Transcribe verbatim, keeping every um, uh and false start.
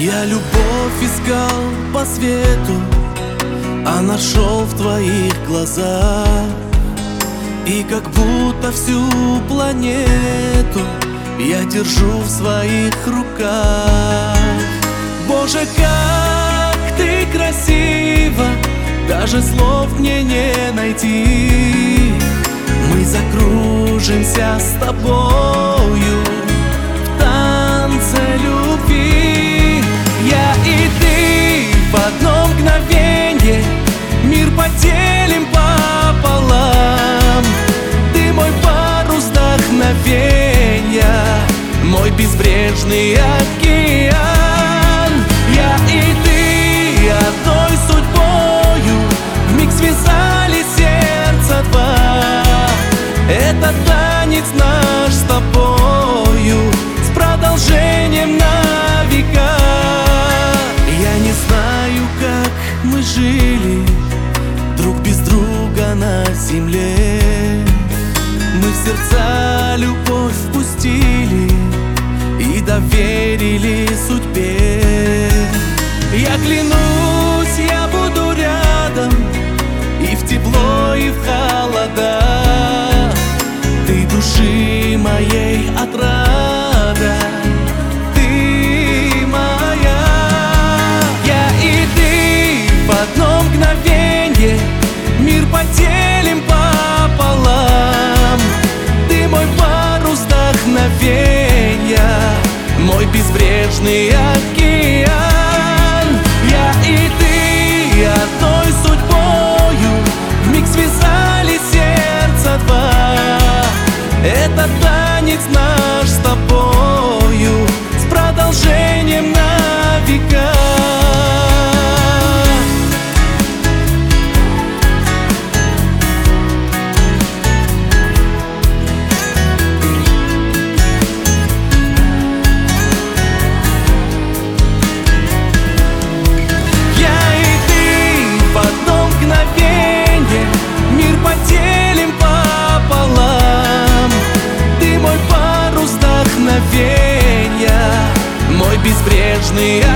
Я любовь искал по свету, а нашел в твоих глазах. И как будто всю планету я держу в своих руках. Боже, как ты красива, даже слов мне не найти. Мы закружимся с тобою в танце любви. Я и ты в одно мгновенье мир поделим пополам. Ты мой парус вдохновенья, мой безбрежный океан. Я и ты одной судьбою вмиг связали сердца два. Это танец наш с тобою, с продолжением на века. Я не знаю, как мы жили друг без друга на земле. Мы в сердца любовь впустили и доверили судьбе. Я клянусь, я буду рядом и в тепло, и в холода. Ты души моей отрада, ты моя. Я и ты в одно мгновенье мир поделим пополам. Ты мой парус вдохновенья, мой безбрежный океан. Я и ты одной судьбою вмиг связали сердца два. Это танец наш с тобою, с продолжением на века. Мой безбрежный